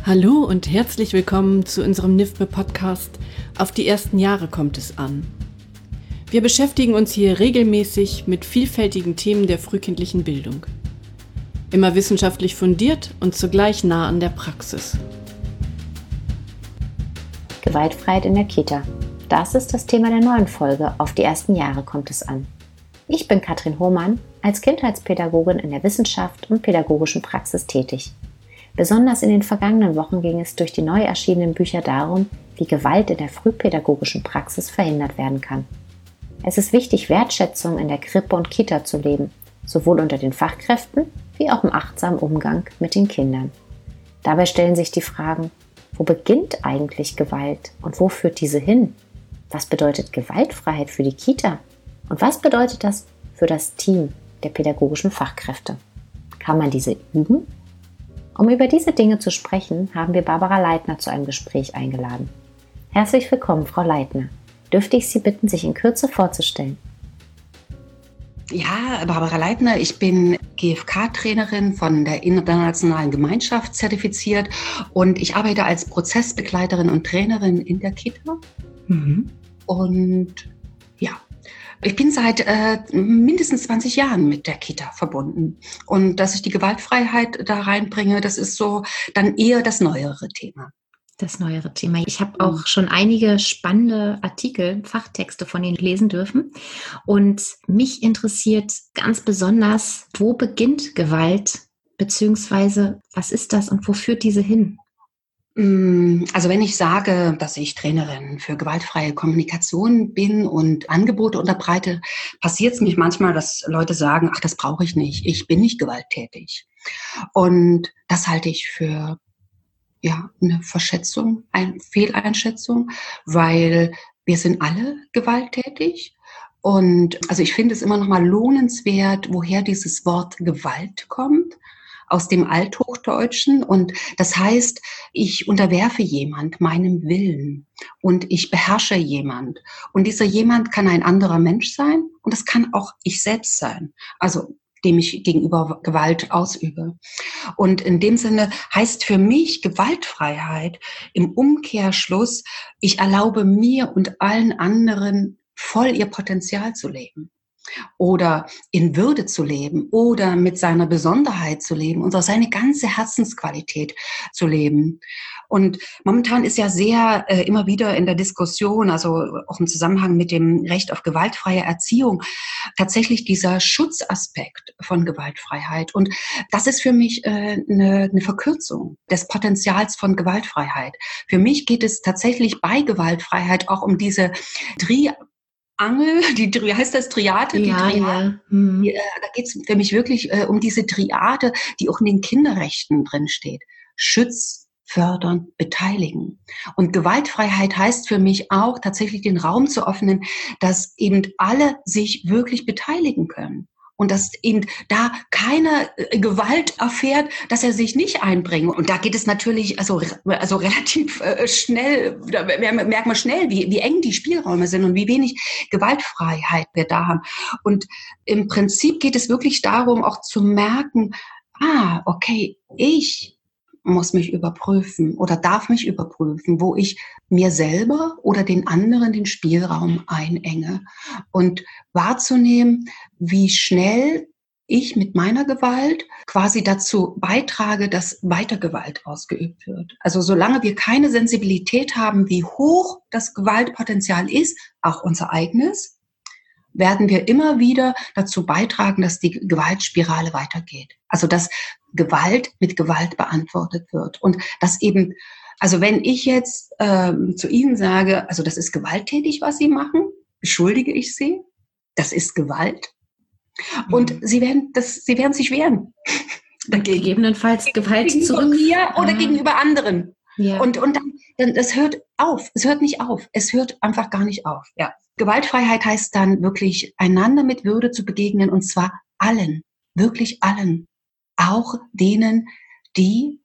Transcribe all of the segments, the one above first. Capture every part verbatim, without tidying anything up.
Hallo und herzlich willkommen zu unserem N I F B-Podcast Auf die ersten Jahre kommt es an. Wir beschäftigen uns hier regelmäßig mit vielfältigen Themen der frühkindlichen Bildung. Immer wissenschaftlich fundiert und zugleich nah an der Praxis. Gewaltfreiheit in der Kita. Das ist das Thema der neuen Folge Auf die ersten Jahre kommt es an. Ich bin Katrin Hohmann, als Kindheitspädagogin in der Wissenschaft und pädagogischen Praxis tätig. Besonders in den vergangenen Wochen ging es durch die neu erschienenen Bücher darum, wie Gewalt in der frühpädagogischen Praxis verhindert werden kann. Es ist wichtig, Wertschätzung in der Krippe und Kita zu leben, sowohl unter den Fachkräften wie auch im achtsamen Umgang mit den Kindern. Dabei stellen sich die Fragen: Wo beginnt eigentlich Gewalt und wo führt diese hin? Was bedeutet Gewaltfreiheit für die Kita? Und was bedeutet das für das Team der pädagogischen Fachkräfte? Kann man diese üben? Um über diese Dinge zu sprechen, haben wir Barbara Leitner zu einem Gespräch eingeladen. Herzlich willkommen, Frau Leitner. Dürfte ich Sie bitten, sich in Kürze vorzustellen? Ja, Barbara Leitner, ich bin G F K-Trainerin von der Internationalen Gemeinschaft zertifiziert und ich arbeite als Prozessbegleiterin und Trainerin in der Kita. Mhm. Und ja, ich bin seit äh, mindestens zwanzig Jahren mit der Kita verbunden. Und dass ich die Gewaltfreiheit da reinbringe, das ist so dann eher das neuere Thema. Das neuere Thema. Ich habe auch schon einige spannende Artikel, Fachtexte von Ihnen lesen dürfen. Und mich interessiert ganz besonders, wo beginnt Gewalt, beziehungsweise was ist das und wo führt diese hin? Also wenn ich sage, dass ich Trainerin für gewaltfreie Kommunikation bin und Angebote unterbreite, passiert es mich manchmal, dass Leute sagen, ach, das brauche ich nicht, ich bin nicht gewalttätig. Und das halte ich für ja, eine Verschätzung, eine Fehleinschätzung, weil wir sind alle gewalttätig. Und also ich finde es immer noch mal lohnenswert, woher dieses Wort Gewalt kommt. Aus dem Althochdeutschen, und das heißt, ich unterwerfe jemand meinem Willen und ich beherrsche jemand. Und dieser jemand kann ein anderer Mensch sein und das kann auch ich selbst sein, also dem ich gegenüber Gewalt ausübe. Und in dem Sinne heißt für mich Gewaltfreiheit im Umkehrschluss, ich erlaube mir und allen anderen voll ihr Potenzial zu leben. Oder in Würde zu leben oder mit seiner Besonderheit zu leben und auch seine ganze Herzensqualität zu leben. Und momentan ist ja sehr äh, immer wieder in der Diskussion, also auch im Zusammenhang mit dem Recht auf gewaltfreie Erziehung, tatsächlich dieser Schutzaspekt von Gewaltfreiheit. Und das ist für mich äh, eine, eine Verkürzung des Potenzials von Gewaltfreiheit. Für mich geht es tatsächlich bei Gewaltfreiheit auch um diese Tri Angel, die, wie heißt das, Triade? Die ja, Triade. Ja. Mhm. Die, äh, da geht es für mich wirklich äh, um diese Triade, die auch in den Kinderrechten drin steht. Schutz, fördern, beteiligen. Und Gewaltfreiheit heißt für mich auch, tatsächlich den Raum zu öffnen, dass eben alle sich wirklich beteiligen können. Und dass eben da keiner Gewalt erfährt, dass er sich nicht einbringt. Und da geht es natürlich also, also relativ äh, schnell, da merkt man schnell, wie, wie eng die Spielräume sind und wie wenig Gewaltfreiheit wir da haben. Und im Prinzip geht es wirklich darum, auch zu merken, ah, okay, ich muss mich überprüfen oder darf mich überprüfen, wo ich mir selber oder den anderen den Spielraum einenge und wahrzunehmen, wie schnell ich mit meiner Gewalt quasi dazu beitrage, dass weiter Gewalt ausgeübt wird. Also solange wir keine Sensibilität haben, wie hoch das Gewaltpotenzial ist, auch unser eigenes, werden wir immer wieder dazu beitragen, dass die Gewaltspirale weitergeht. Also dass Gewalt mit Gewalt beantwortet wird. Und dass eben, also wenn ich jetzt ähm, zu Ihnen sage, also das ist gewalttätig, was Sie machen, beschuldige ich Sie, das ist Gewalt. Und mhm. Sie werden, das, Sie werden sich wehren. Dagegen. Gegebenenfalls Gewalt gegenüber zurück. mir oder ah. gegenüber anderen. Ja. Und, und dann, dann, das hört auf. Es hört nicht auf. Es hört einfach gar nicht auf. Ja. Gewaltfreiheit heißt dann wirklich, einander mit Würde zu begegnen, und zwar allen, wirklich allen. Auch denen, die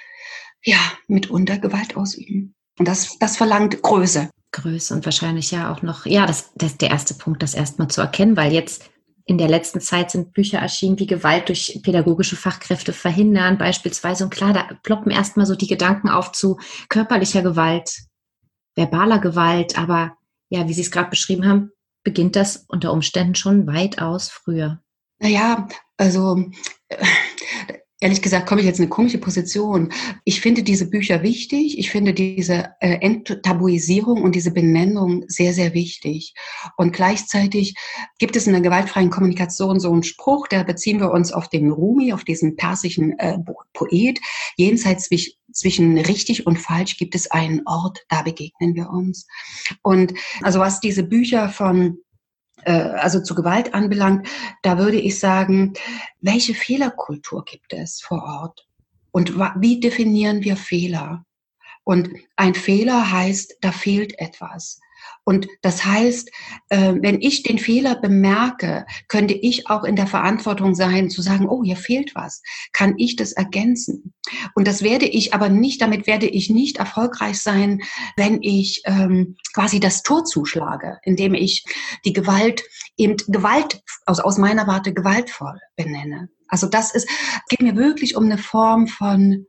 ja mitunter Gewalt ausüben. Und das, das verlangt Größe. Größe und wahrscheinlich ja auch noch, ja, das, das ist der erste Punkt, das erstmal zu erkennen, weil jetzt In der letzten Zeit sind Bücher erschienen, wie Gewalt durch pädagogische Fachkräfte verhindern, beispielsweise. Und klar, da ploppen erstmal so die Gedanken auf zu körperlicher Gewalt, verbaler Gewalt. Aber ja, wie Sie es gerade beschrieben haben, beginnt das unter Umständen schon weitaus früher. Naja, also äh, ehrlich gesagt komme ich jetzt in eine komische Position. Ich finde diese Bücher wichtig. Ich finde diese äh, Enttabuisierung und diese Benennung sehr, sehr wichtig. Und gleichzeitig gibt es in der gewaltfreien Kommunikation so einen Spruch, da beziehen wir uns auf den Rumi, auf diesen persischen äh, Poet. Jenseits zwischen, zwischen richtig und falsch gibt es einen Ort, da begegnen wir uns. Und also was diese Bücher von also zu Gewalt anbelangt, da würde ich sagen, welche Fehlerkultur gibt es vor Ort? Und wie definieren wir Fehler? Und ein Fehler heißt, da fehlt etwas. Und das heißt, wenn ich den Fehler bemerke, könnte ich auch in der Verantwortung sein, zu sagen, oh, hier fehlt was. Kann ich das ergänzen? Und das werde ich aber nicht, damit werde ich nicht erfolgreich sein, wenn ich ähm, quasi das Tor zuschlage, indem ich die Gewalt eben Gewalt, aus, aus meiner Warte gewaltvoll benenne. Also das ist, geht mir wirklich um eine Form von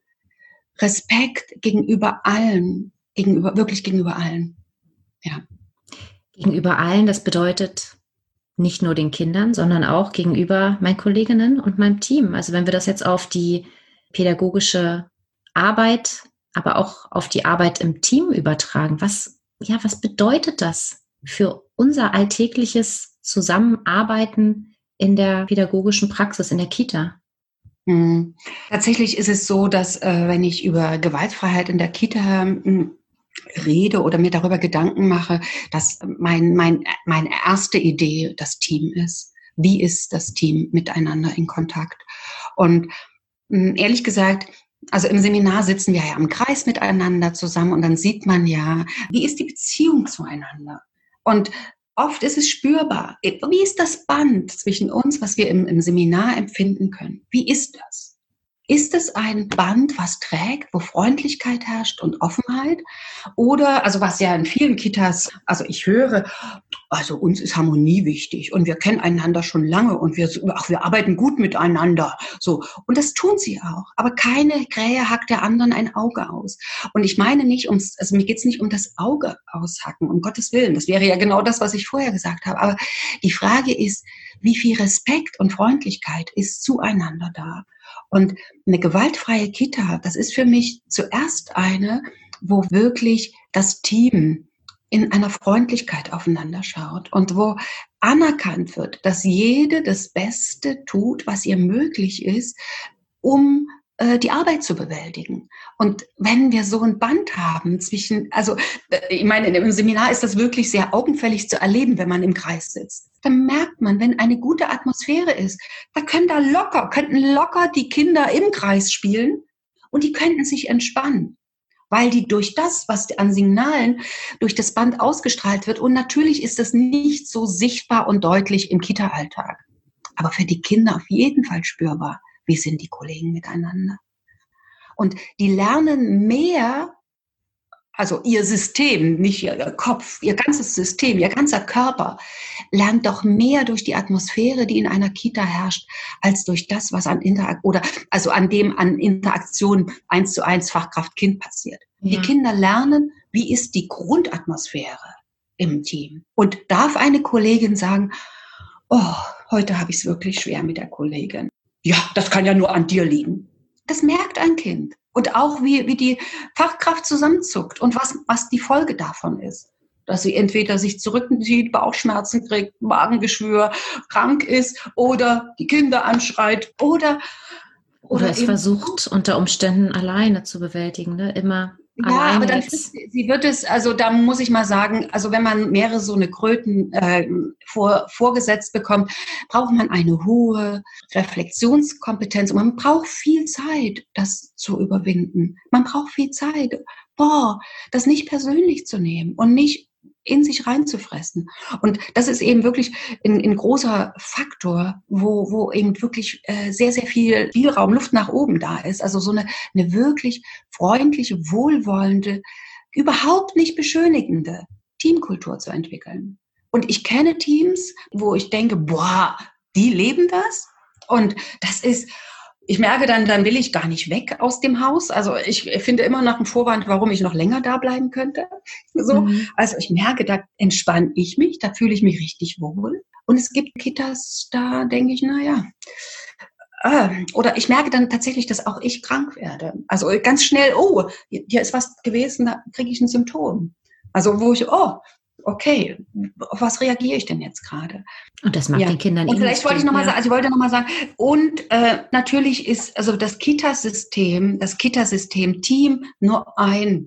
Respekt gegenüber allen, gegenüber, wirklich gegenüber allen. Ja. Gegenüber allen, das bedeutet nicht nur den Kindern, sondern auch gegenüber meinen Kolleginnen und meinem Team. Also wenn wir das jetzt auf die pädagogische Arbeit, aber auch auf die Arbeit im Team übertragen, was, ja, was bedeutet das für unser alltägliches Zusammenarbeiten in der pädagogischen Praxis, in der Kita? Hm. Tatsächlich ist es so, dass äh, wenn ich über Gewaltfreiheit in der Kita m, rede oder mir darüber Gedanken mache, dass mein, mein, meine erste Idee das Team ist. Wie ist das Team miteinander in Kontakt? Und mh, ehrlich gesagt, also im Seminar sitzen wir ja im Kreis miteinander zusammen und dann sieht man ja, wie ist die Beziehung zueinander? Und oft ist es spürbar. Wie ist das Band zwischen uns, was wir im, im Seminar empfinden können? Wie ist das? Ist es ein Band, was trägt, wo Freundlichkeit herrscht und Offenheit? Oder, also was ja in vielen Kitas, also ich höre, also uns ist Harmonie wichtig und wir kennen einander schon lange und wir, ach, wir arbeiten gut miteinander. So. Und das tun sie auch. Aber keine Krähe hackt der anderen ein Auge aus. Und ich meine nicht ums, also mir geht's nicht um das Auge aushacken, um Gottes Willen. Das wäre ja genau das, was ich vorher gesagt habe. Aber die Frage ist, wie viel Respekt und Freundlichkeit ist zueinander da? Und eine gewaltfreie Kita, das ist für mich zuerst eine, wo wirklich das Team in einer Freundlichkeit aufeinander schaut und wo anerkannt wird, dass jede das Beste tut, was ihr möglich ist, um äh, die Arbeit zu bewältigen. Und wenn wir so ein Band haben zwischen, also ich meine, im Seminar ist das wirklich sehr augenfällig zu erleben, wenn man im Kreis sitzt. Dann merkt man, wenn eine gute Atmosphäre ist, da können da locker, könnten locker die Kinder im Kreis spielen und die könnten sich entspannen, weil die durch das, was an Signalen durch das Band ausgestrahlt wird, und natürlich ist das nicht so sichtbar und deutlich im Kita-Alltag, aber für die Kinder auf jeden Fall spürbar, wie sind die Kollegen miteinander. Und die lernen mehr, also ihr System, nicht ihr Kopf, ihr ganzes System, ihr ganzer Körper lernt doch mehr durch die Atmosphäre, die in einer Kita herrscht, als durch das, was an Interaktion oder also an dem an Interaktion eins zu eins Fachkraft-Kind passiert. Ja. Die Kinder lernen, wie ist die Grundatmosphäre im Team. Und darf eine Kollegin sagen, oh, heute habe ich es wirklich schwer mit der Kollegin. Ja, das kann ja nur an dir liegen. Das merkt ein Kind. Und auch wie, wie die Fachkraft zusammenzuckt und was, was die Folge davon ist. Dass sie entweder sich zurückzieht, Bauchschmerzen kriegt, Magengeschwür, krank ist oder die Kinder anschreit oder... Oder, oder es versucht unter Umständen alleine zu bewältigen, ne? Immer ja, alleine. Aber dann ist, sie wird es, also da muss ich mal sagen, also wenn man mehrere so eine Kröten äh, vor, vorgesetzt bekommt, braucht man eine hohe Reflexionskompetenz und man braucht viel Zeit, das zu überwinden. Man braucht viel Zeit, boah, das nicht persönlich zu nehmen und nicht in sich reinzufressen. Und das ist eben wirklich ein, ein großer Faktor, wo, wo eben wirklich äh, sehr, sehr viel Spielraum, Luft nach oben da ist. Also so eine, eine wirklich freundliche, wohlwollende, überhaupt nicht beschönigende Teamkultur zu entwickeln. Und ich kenne Teams, wo ich denke, boah, die leben das. Und das ist, ich merke dann, dann will ich gar nicht weg aus dem Haus. Also ich finde immer noch einen Vorwand, warum ich noch länger da bleiben könnte. So. Mhm. Also ich merke, da entspanne ich mich, da fühle ich mich richtig wohl. Und es gibt Kitas, da denke ich, naja, äh, oder ich merke dann tatsächlich, dass auch ich krank werde. Also ganz schnell, oh, hier ist was gewesen, da kriege ich ein Symptom. Also wo ich, oh, okay, auf was reagiere ich denn jetzt gerade? Und das macht ja den Kindern Und vielleicht wollte ich noch mal ja. sagen, also ich wollte noch mal sagen, und äh, natürlich ist also das Kitasystem, das Kitasystem Team nur ein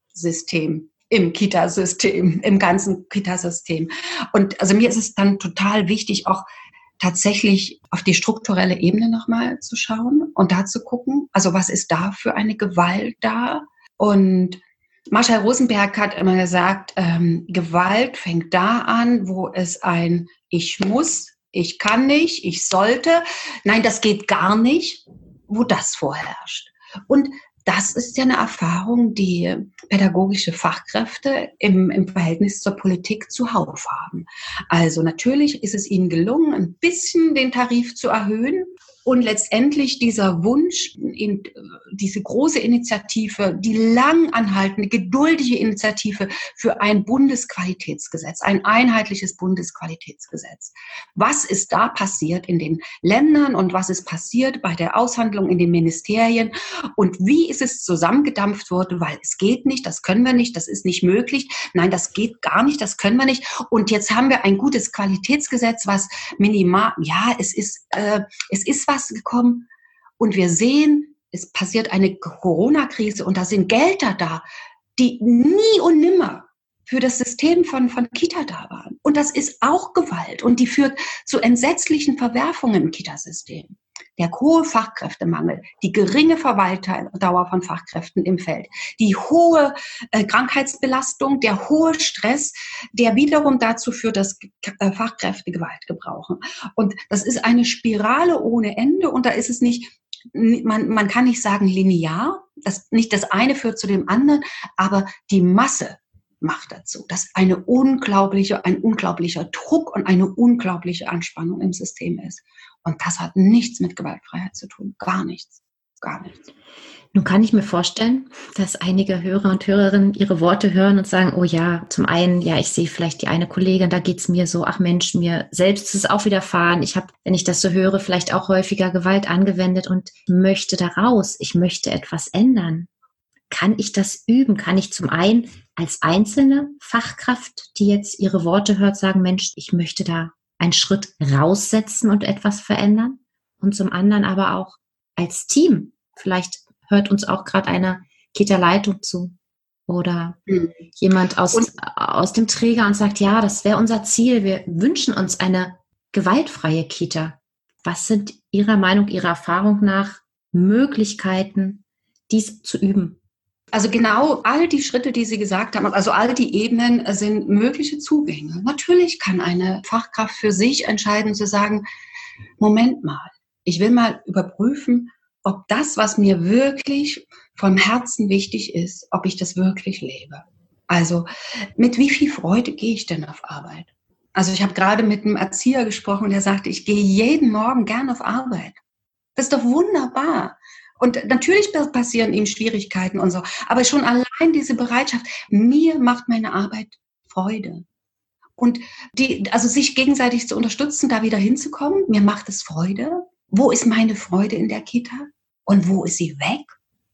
System im Kitasystem, im ganzen Kitasystem. Und also mir ist es dann total wichtig, auch tatsächlich auf die strukturelle Ebene nochmal zu schauen und da zu gucken, also was ist da für eine Gewalt da? Und Marshall Rosenberg hat immer gesagt, ähm, Gewalt fängt da an, wo es ein Ich muss, ich kann nicht, ich sollte, nein, das geht gar nicht, wo das vorherrscht. Und das ist ja eine Erfahrung, die pädagogische Fachkräfte im, im Verhältnis zur Politik zuhauf haben. Also natürlich ist es ihnen gelungen, ein bisschen den Tarif zu erhöhen. Und letztendlich dieser Wunsch, in diese große Initiative, die lang anhaltende, geduldige Initiative für ein Bundesqualitätsgesetz, ein einheitliches Bundesqualitätsgesetz. Was ist da passiert in den Ländern und was ist passiert bei der Aushandlung in den Ministerien und wie ist es zusammengedampft worden, weil es geht nicht, das können wir nicht, das ist nicht möglich, nein, das geht gar nicht, das können wir nicht. Und jetzt haben wir ein gutes Qualitätsgesetz, was minimal, ja, es ist, äh, es ist was gekommen und wir sehen, es passiert eine Corona-Krise und da sind Gelder da, die nie und nimmer für das System von, von Kita da waren. Und das ist auch Gewalt und die führt zu entsetzlichen Verwerfungen im Kitasystem. Der hohe Fachkräftemangel, die geringe Verweildauer von Fachkräften im Feld, die hohe äh, Krankheitsbelastung, der hohe Stress, der wiederum dazu führt, dass äh, Fachkräfte Gewalt gebrauchen. Und das ist eine Spirale ohne Ende und da ist es nicht, man, man kann nicht sagen linear, das, nicht das eine führt zu dem anderen, aber die Masse macht dazu, dass eine unglaubliche, ein unglaublicher Druck und eine unglaubliche Anspannung im System ist. Und das hat nichts mit Gewaltfreiheit zu tun. Gar nichts. Gar nichts. Nun kann ich mir vorstellen, dass einige Hörer und Hörerinnen ihre Worte hören und sagen, oh ja, zum einen, ja, ich sehe vielleicht die eine Kollegin, da geht's mir so, ach Mensch, mir selbst ist es auch widerfahren. Ich habe, wenn ich das so höre, vielleicht auch häufiger Gewalt angewendet und möchte da raus. Ich möchte etwas ändern. Kann ich das üben? Kann ich zum einen als einzelne Fachkraft, die jetzt ihre Worte hört, sagen, Mensch, ich möchte da einen Schritt raussetzen und etwas verändern? Und zum anderen aber auch als Team. Vielleicht hört uns auch gerade eine Kita-Leitung zu oder mhm. jemand aus, und, aus dem Träger und sagt, ja, das wäre unser Ziel. Wir wünschen uns eine gewaltfreie Kita. Was sind Ihrer Meinung, Ihrer Erfahrung nach Möglichkeiten, dies zu üben? Also genau all die Schritte, die Sie gesagt haben, also all die Ebenen sind mögliche Zugänge. Natürlich kann eine Fachkraft für sich entscheiden zu sagen, Moment mal, ich will mal überprüfen, ob das, was mir wirklich vom Herzen wichtig ist, ob ich das wirklich lebe. Also mit wie viel Freude gehe ich denn auf Arbeit? Also ich habe gerade mit einem Erzieher gesprochen, der sagte, ich gehe jeden Morgen gern auf Arbeit. Das ist doch wunderbar. Und natürlich passieren ihm Schwierigkeiten und so. Aber schon allein diese Bereitschaft, mir macht meine Arbeit Freude. Und die, also sich gegenseitig zu unterstützen, da wieder hinzukommen, mir macht es Freude. Wo ist meine Freude in der Kita? Und wo ist sie weg?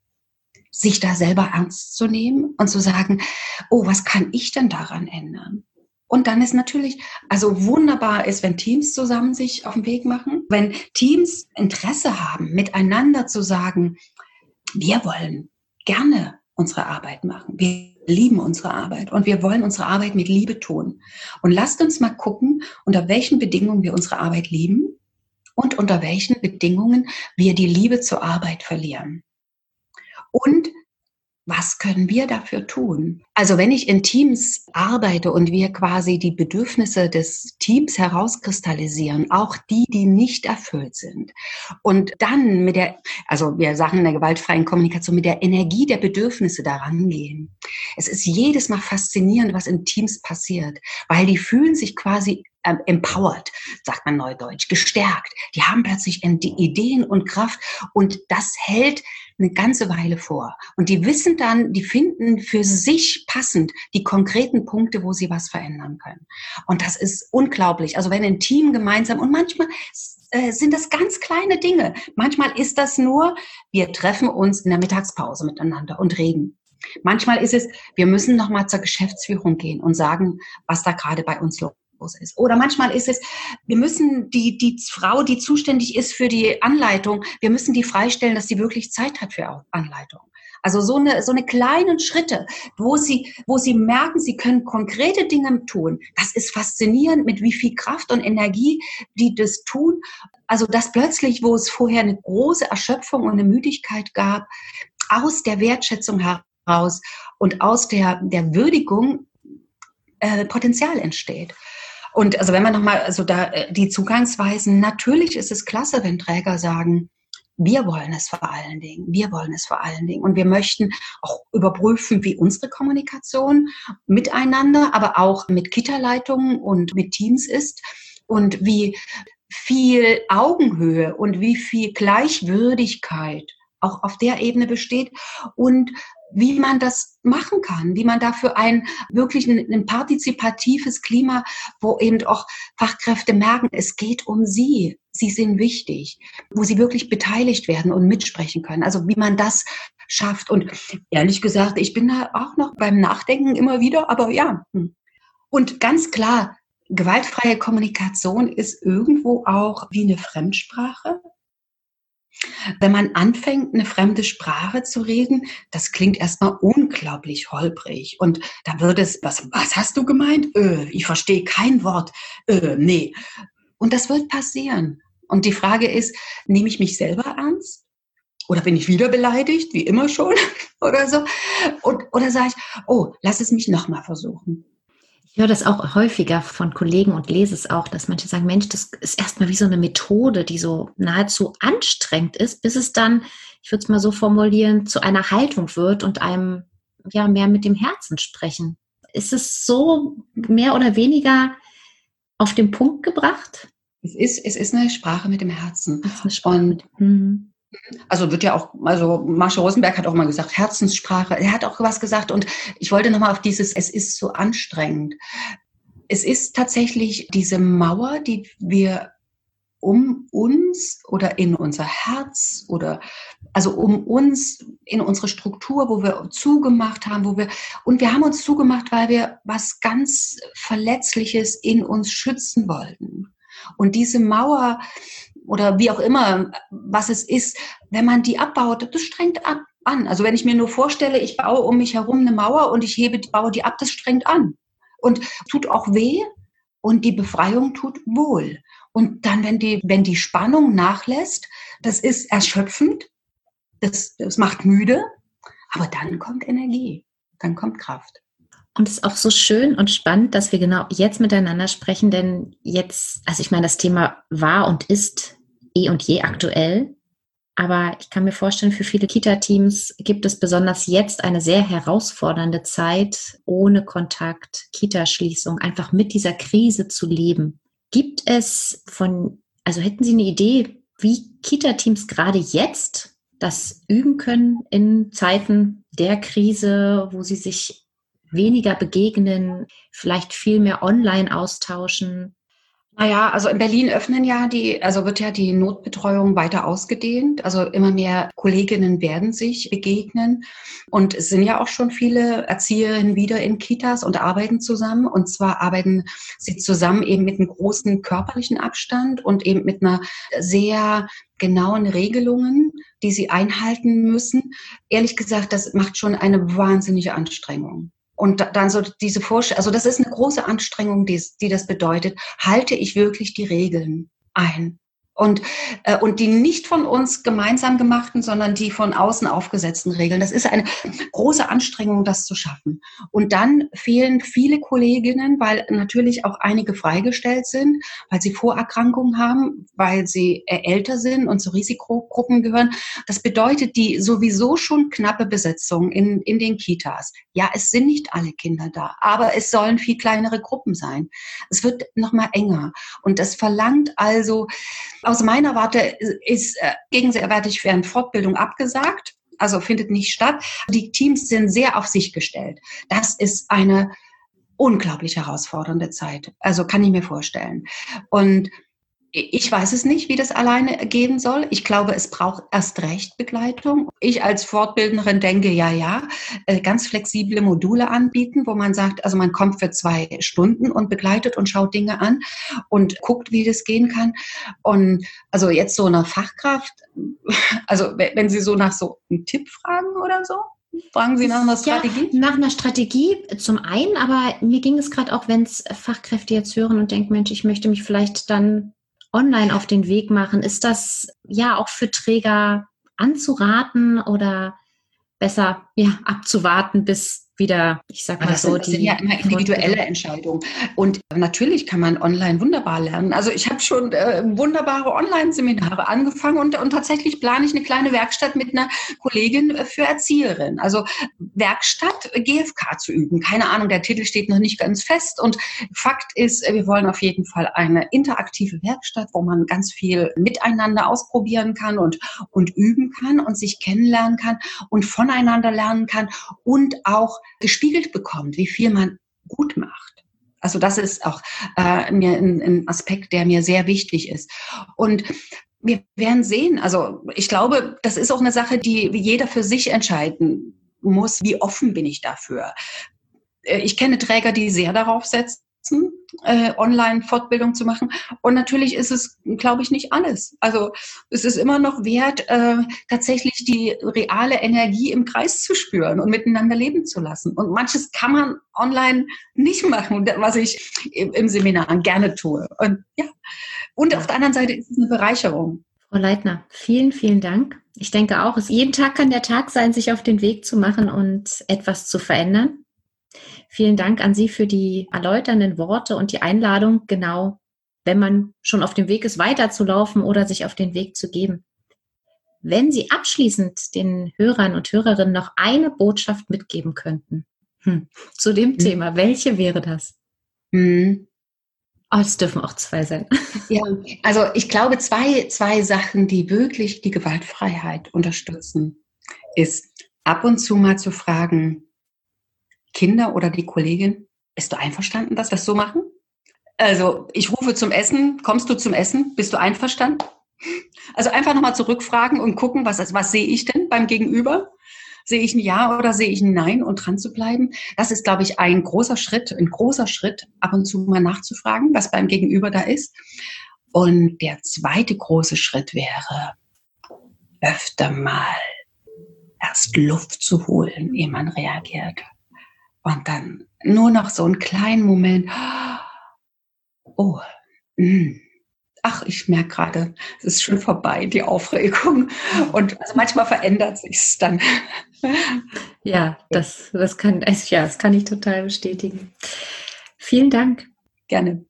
Sich da selber ernst zu nehmen und zu sagen, oh, was kann ich denn daran ändern? Und dann ist natürlich, also wunderbar ist, wenn Teams zusammen sich auf den Weg machen, wenn Teams Interesse haben, miteinander zu sagen, wir wollen gerne unsere Arbeit machen. Wir lieben unsere Arbeit und wir wollen unsere Arbeit mit Liebe tun. Und lasst uns mal gucken, unter welchen Bedingungen wir unsere Arbeit lieben und unter welchen Bedingungen wir die Liebe zur Arbeit verlieren. Und was können wir dafür tun? Also wenn ich in Teams arbeite und wir quasi die Bedürfnisse des Teams herauskristallisieren, auch die, die nicht erfüllt sind, und dann mit der, also wir sagen in der gewaltfreien Kommunikation, mit der Energie der Bedürfnisse daran gehen. Es ist jedes Mal faszinierend, was in Teams passiert, weil die fühlen sich quasi äh, empowered, sagt man neudeutsch, gestärkt. Die haben plötzlich die Ideen und Kraft und das hält eine ganze Weile vor. Und die wissen dann, die finden für sich passend die konkreten Punkte, wo sie was verändern können. Und das ist unglaublich. Also wenn ein Team gemeinsam, und manchmal äh, sind das ganz kleine Dinge. Manchmal ist das nur, wir treffen uns in der Mittagspause miteinander und reden. Manchmal ist es, wir müssen nochmal zur Geschäftsführung gehen und sagen, was da gerade bei uns los ist. Oder manchmal ist es, wir müssen die, die Frau, die zuständig ist für die Anleitung, wir müssen die freistellen, dass sie wirklich Zeit hat für Anleitung. Also so eine, so eine kleinen Schritte, wo sie, wo sie merken, sie können konkrete Dinge tun. Das ist faszinierend, mit wie viel Kraft und Energie die das tun. Also das plötzlich, wo es vorher eine große Erschöpfung und eine Müdigkeit gab, aus der Wertschätzung heraus und aus der, der Würdigung äh, Potenzial entsteht. Und also wenn man nochmal, also da die Zugangsweisen, natürlich ist es klasse, wenn Träger sagen, wir wollen es vor allen Dingen, wir wollen es vor allen Dingen. Und wir möchten auch überprüfen, wie unsere Kommunikation miteinander, aber auch mit Kita-Leitungen und mit Teams ist und wie viel Augenhöhe und wie viel Gleichwürdigkeit auch auf der Ebene besteht und wie man das machen kann, wie man dafür ein wirklich ein, ein partizipatives Klima, wo eben auch Fachkräfte merken, es geht um sie, sie sind wichtig, wo sie wirklich beteiligt werden und mitsprechen können. Also wie man das schafft. Und ehrlich gesagt, ich bin da auch noch beim Nachdenken immer wieder, aber ja. Und ganz klar, gewaltfreie Kommunikation ist irgendwo auch wie eine Fremdsprache. Wenn man anfängt, eine fremde Sprache zu reden, das klingt erstmal unglaublich holprig. Und da wird es, was, was hast du gemeint? Äh, ich verstehe kein Wort. Äh, nee. Und das wird passieren. Und die Frage ist, nehme ich mich selber ernst? Oder bin ich wieder beleidigt, wie immer schon? Oder so? Und, oder sage ich, oh, lass es mich nochmal versuchen. Ich höre das auch häufiger von Kollegen und lese es auch, dass manche sagen, Mensch, das ist erstmal wie so eine Methode, die so nahezu anstrengend ist, bis es dann, ich würde es mal so formulieren, zu einer Haltung wird und einem ja mehr mit dem Herzen sprechen. Ist es so mehr oder weniger auf den Punkt gebracht? Es ist, es ist eine Sprache mit dem Herzen. Es ist eine Sprache und mit dem Herzen. Also wird ja auch, also Marshall Rosenberg hat auch mal gesagt, Herzenssprache. Er hat auch was gesagt und ich wollte nochmal auf dieses, es ist so anstrengend. Es ist tatsächlich diese Mauer, die wir um uns oder in unser Herz oder also um uns in unsere Struktur, wo wir zugemacht haben, wo wir und wir haben uns zugemacht, weil wir was ganz Verletzliches in uns schützen wollten. Und diese Mauer oder wie auch immer, was es ist, wenn man die abbaut, das strengt ab, an. Also wenn ich mir nur vorstelle, ich baue um mich herum eine Mauer und ich hebe, baue die ab, das strengt an. Und tut auch weh und die Befreiung tut wohl. Und dann, wenn die, wenn die Spannung nachlässt, das ist erschöpfend, das, das macht müde, aber dann kommt Energie, dann kommt Kraft. Und es ist auch so schön und spannend, dass wir genau jetzt miteinander sprechen, denn jetzt, also ich meine, das Thema war und ist eh und je aktuell, aber ich kann mir vorstellen, für viele Kita-Teams gibt es besonders jetzt eine sehr herausfordernde Zeit, ohne Kontakt, Kitaschließung, einfach mit dieser Krise zu leben. Gibt es von, also hätten Sie eine Idee, wie Kita-Teams gerade jetzt das üben können in Zeiten der Krise, wo sie sich weniger begegnen, vielleicht viel mehr online austauschen? Naja, also in Berlin öffnen ja die, also wird ja die Notbetreuung weiter ausgedehnt. Also immer mehr Kolleginnen werden sich begegnen. Und es sind ja auch schon viele Erzieherinnen wieder in Kitas und arbeiten zusammen. Und zwar arbeiten sie zusammen eben mit einem großen körperlichen Abstand und eben mit einer sehr genauen Regelungen, die sie einhalten müssen. Ehrlich gesagt, das macht schon eine wahnsinnige Anstrengung. Und dann so diese Vorstellung, also das ist eine große Anstrengung, die, die das bedeutet, halte ich wirklich die Regeln ein? Und, äh, und die nicht von uns gemeinsam gemachten, sondern die von außen aufgesetzten Regeln. Das ist eine große Anstrengung, das zu schaffen. Und dann fehlen viele Kolleginnen, weil natürlich auch einige freigestellt sind, weil sie Vorerkrankungen haben, weil sie äh, älter sind und zu Risikogruppen gehören. Das bedeutet die sowieso schon knappe Besetzung in, in den Kitas. Ja, es sind nicht alle Kinder da, aber es sollen viel kleinere Gruppen sein. Es wird noch mal enger. Und das verlangt also, aus meiner Warte ist äh, gegenwärtig werden Fortbildung abgesagt, also findet nicht statt. Die Teams sind sehr auf sich gestellt. Das ist eine unglaublich herausfordernde Zeit. Also kann ich mir vorstellen. Und ich weiß es nicht, wie das alleine gehen soll. Ich glaube, es braucht erst recht Begleitung. Ich als Fortbildnerin denke, ja, ja, ganz flexible Module anbieten, wo man sagt, also man kommt für zwei Stunden und begleitet und schaut Dinge an und guckt, wie das gehen kann. Und also jetzt so eine Fachkraft, also wenn Sie so nach so einem Tipp fragen oder so, fragen Sie nach einer Strategie? Ja, nach einer Strategie zum einen, aber mir ging es gerade auch, wenn es Fachkräfte jetzt hören und denken, Mensch, ich möchte mich vielleicht dann online auf den Weg machen. Ist das ja auch für Träger anzuraten oder besser ja abzuwarten, bis wieder, ich sag mal das so, sind, das die sind ja immer individuelle Entscheidungen. Und natürlich kann man online wunderbar lernen. Also ich habe schon äh, wunderbare Online-Seminare angefangen und, und tatsächlich plane ich eine kleine Werkstatt mit einer Kollegin für Erzieherin. Also Werkstatt G F K zu üben. Keine Ahnung, der Titel steht noch nicht ganz fest. Und Fakt ist, wir wollen auf jeden Fall eine interaktive Werkstatt, wo man ganz viel miteinander ausprobieren kann und, und üben kann und sich kennenlernen kann und voneinander lernen kann und auch gespiegelt bekommt, wie viel man gut macht. Also das ist auch äh, mir ein, ein Aspekt, der mir sehr wichtig ist. Und wir werden sehen, also ich glaube, das ist auch eine Sache, die jeder für sich entscheiden muss, wie offen bin ich dafür. Ich kenne Träger, die sehr darauf setzen, äh, Online-Fortbildung zu machen. Und natürlich ist es, glaube ich, nicht alles. Also es ist immer noch wert, äh, tatsächlich die reale Energie im Kreis zu spüren und miteinander leben zu lassen. Und manches kann man online nicht machen, was ich im, im Seminar gerne tue. Und ja, und auf der anderen Seite ist es eine Bereicherung. Frau Leitner, vielen, vielen Dank. Ich denke auch, es, jeden Tag kann der Tag sein, sich auf den Weg zu machen und etwas zu verändern. Vielen Dank an Sie für die erläuternden Worte und die Einladung, genau, wenn man schon auf dem Weg ist, weiterzulaufen oder sich auf den Weg zu geben. Wenn Sie abschließend den Hörern und Hörerinnen noch eine Botschaft mitgeben könnten, hm, zu dem hm. Thema, welche wäre das? Hm. Oh, es dürfen auch zwei sein. Ja, also ich glaube, zwei, zwei Sachen, die wirklich die Gewaltfreiheit unterstützen, ist ab und zu mal zu fragen, Kinder oder die Kollegin, bist du einverstanden, dass wir das so machen? Also ich rufe zum Essen, kommst du zum Essen? Bist du einverstanden? Also einfach nochmal zurückfragen und gucken, was, was sehe ich denn beim Gegenüber? Sehe ich ein Ja oder sehe ich ein Nein und dran zu bleiben? Das ist, glaube ich, ein großer Schritt, ein großer Schritt, ab und zu mal nachzufragen, was beim Gegenüber da ist. Und der zweite große Schritt wäre, öfter mal erst Luft zu holen, ehe man reagiert. Und dann nur noch so einen kleinen Moment, oh, mh. ach, ich merke gerade, es ist schon vorbei, die Aufregung. Und also manchmal verändert sich's dann. Ja, das, das, kann, ja, das kann ich total bestätigen. Vielen Dank. Gerne.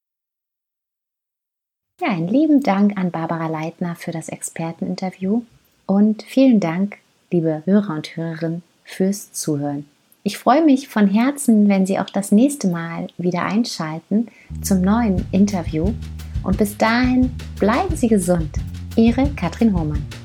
Ja, einen lieben Dank an Barbara Leitner für das Experteninterview und vielen Dank, liebe Hörer und Hörerinnen, fürs Zuhören. Ich freue mich von Herzen, wenn Sie auch das nächste Mal wieder einschalten zum neuen Interview. Und bis dahin bleiben Sie gesund. Ihre Katrin Hohmann.